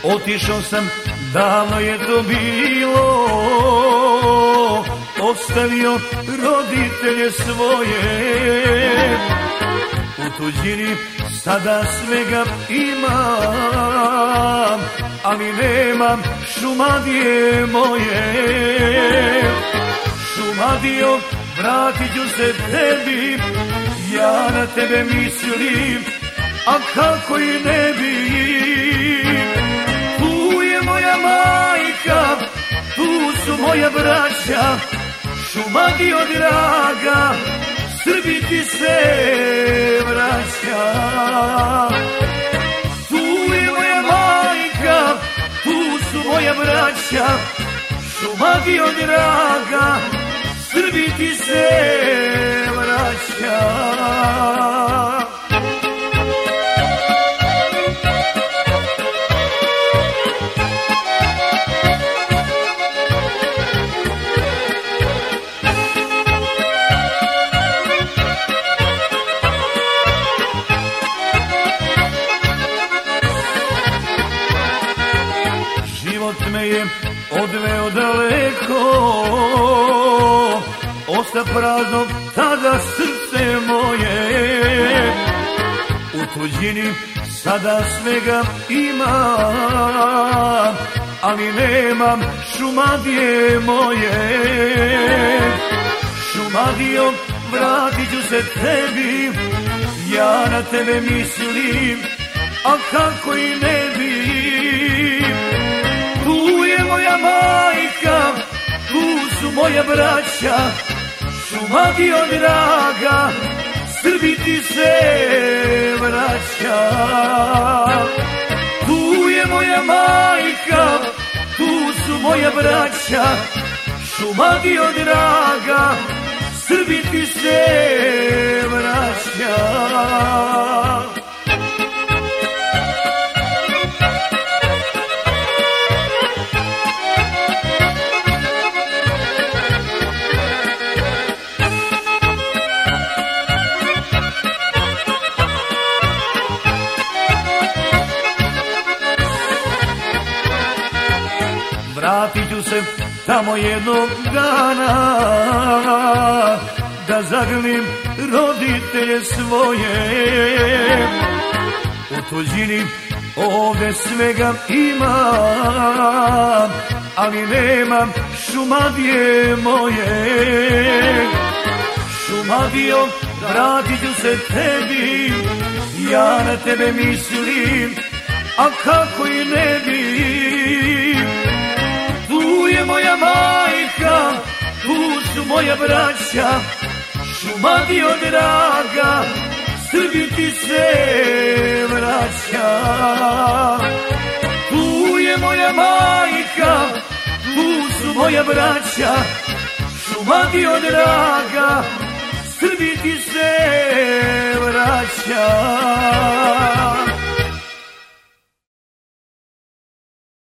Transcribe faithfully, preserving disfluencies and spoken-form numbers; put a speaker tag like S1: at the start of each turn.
S1: Otišao sam, davno je to bilo, ostavio roditelje svoje. U tuđini sada svega imam, ali nemam Šumadije moje. Šumadijo, vratit ću se tebi, ja na tebe mislim, a kako i ne bi. Tu je moja majka, tu su moja braća, Šumadijo draga, Srbi ti se vraća. Tu je moja majka, tu su moja braća, Šumadijo draga, Srbi ti se vraća. Život me je odveo daleko, osta prazno tada srce moje. U tuđini sada svega imam, ali nemam Šumadije moje. Šumadijo, vratit ću se tebi, ja na tebe mislim, a kako i ne bi. Tu je moja majka, tu su moja braća, Šumadijo draga, Srbi ti se vraća. Tu je moja majka, tu su moja braća, Šumadijo draga, Srbi ti se vraća. Vratit ću se tamo jednog dana, da zagrlim roditelje svoje. U tuđini ovde svega imam, ali nemam Šumadije moje. Šumadijo, vratit ću se tebi, ja na tebe mislim, a kako i ne bi. Tu je moja majka, tu su moja braća, Šumadijo draga, Srbi ti se vraća. Tu je moja majka, tu su moja braća, Šumadijo draga, Srbi ti se vraća.